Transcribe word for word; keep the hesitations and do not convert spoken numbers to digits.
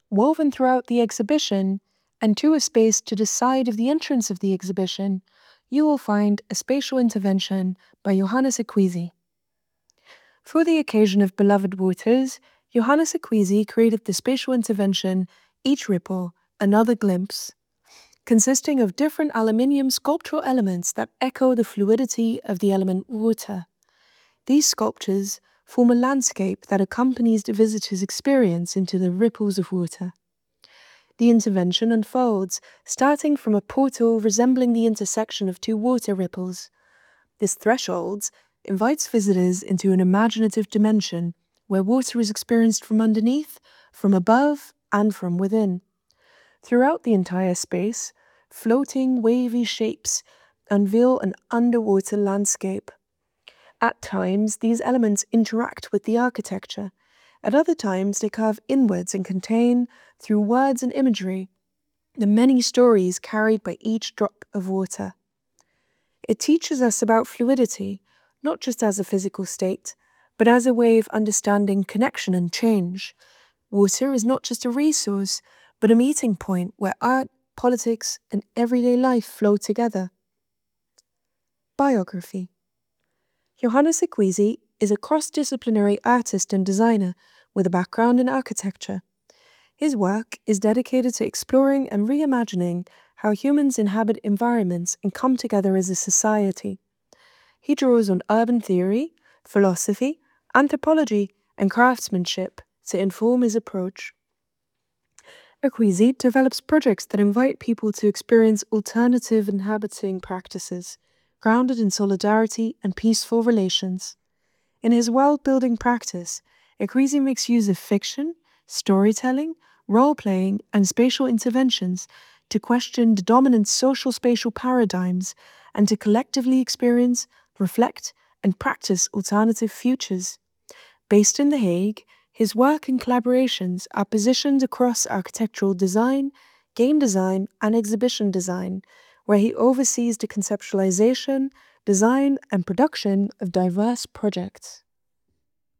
Woven throughout the exhibition and to a space to the side of the entrance of the exhibition, you will find a spatial intervention by Johannes Acquisi. For the occasion of Beloved Waters, Johannes Acquisi created the spatial intervention Each Ripple, Another Glimpse, consisting of different aluminium sculptural elements that echo the fluidity of the element water. These sculptures form a landscape that accompanies the visitor's experience into the ripples of water. The intervention unfolds, starting from a portal resembling the intersection of two water ripples. This threshold invites visitors into an imaginative dimension where water is experienced from underneath, from above, and from within. Throughout the entire space, floating, wavy shapes unveil an underwater landscape. At times, these elements interact with the architecture. At other times, they curve inwards and contain, through words and imagery, the many stories carried by each drop of water. It teaches us about fluidity, not just as a physical state, but as a way of understanding connection and change. Water is not just a resource, but a meeting point where art, politics, and everyday life flow together. Biography. Johannes Acquisi is a cross-disciplinary artist and designer with a background in architecture. His work is dedicated to exploring and reimagining how humans inhabit environments and come together as a society. He draws on urban theory, philosophy, anthropology, and craftsmanship to inform his approach. Acquisi develops projects that invite people to experience alternative inhabiting practices, grounded in solidarity and peaceful relations. In his world-building practice, Acquisi makes use of fiction, storytelling, role-playing, and spatial interventions to question the dominant social spatial paradigms and to collectively experience, reflect, and practice alternative futures. Based in The Hague, his work and collaborations are positioned across architectural design, game design, and exhibition design, where he oversees the conceptualization, design, and production of diverse projects.